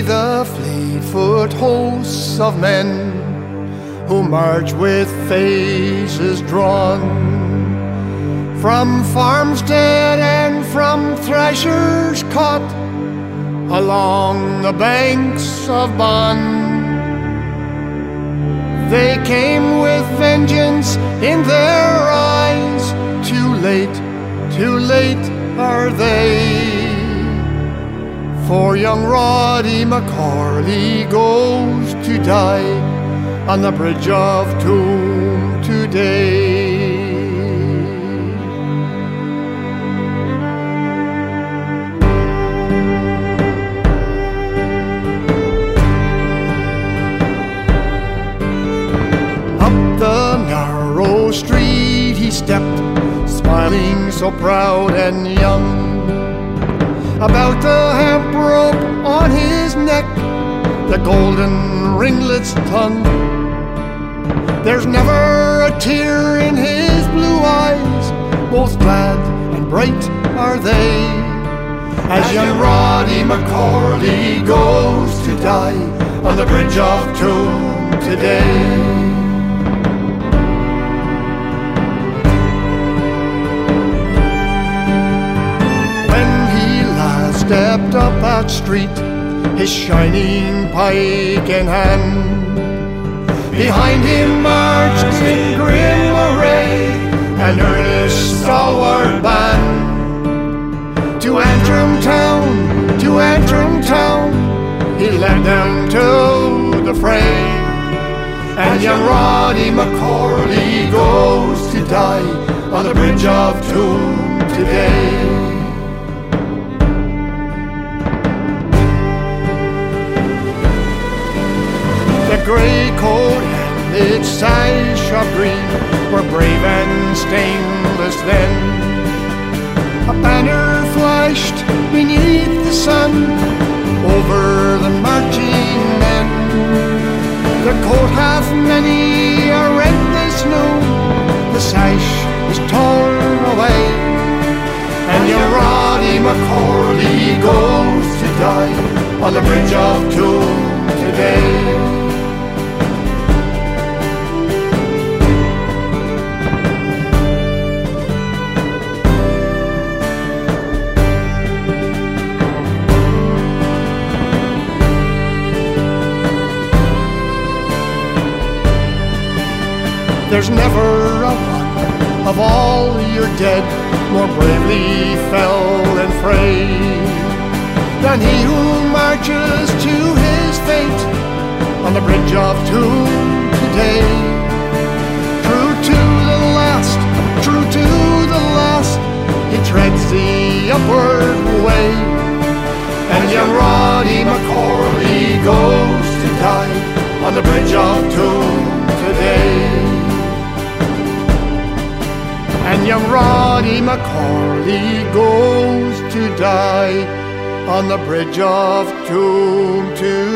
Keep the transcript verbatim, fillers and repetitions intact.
the fleet-foot hosts of men who march with faces drawn from farmstead and from threshers caught along the banks of Bann. They came with vengeance in their eyes. Too late, too late are they. For young Roddy McCorley goes to die on the bridge of Tuam today. The narrow street he stepped, smiling so proud and young. About the hemp rope on his neck, the golden ringlets hung. There's never a tear in his blue eyes, both glad and bright are they, as young Roddy McCorley goes to die on the bridge of Tuam today. Stepped up that street, his shining pike in hand. Behind him marched in grim array an earnest stalwart band. To Antrim town, to Antrim town, he led them to the fray. And young Roddy McCorley goes to die on the bridge of Tuam today. The grey coat and its sash of green were brave and stainless then. A banner flashed beneath the sun over the marching men. The coat hath many a rent this new, the sash is torn away, and young Roddy McCorley goes to die on the bridge of Tuam today. There's never a one of all your dead more bravely fell and fray than he who marches to his fate on the bridge of Tuam today. True to the last, true to the last, he treads the upward way, and young Roddy McCorley goes to die on the bridge of Tuam today. And young Roddy McCorley goes to die on the bridge of Tuam today.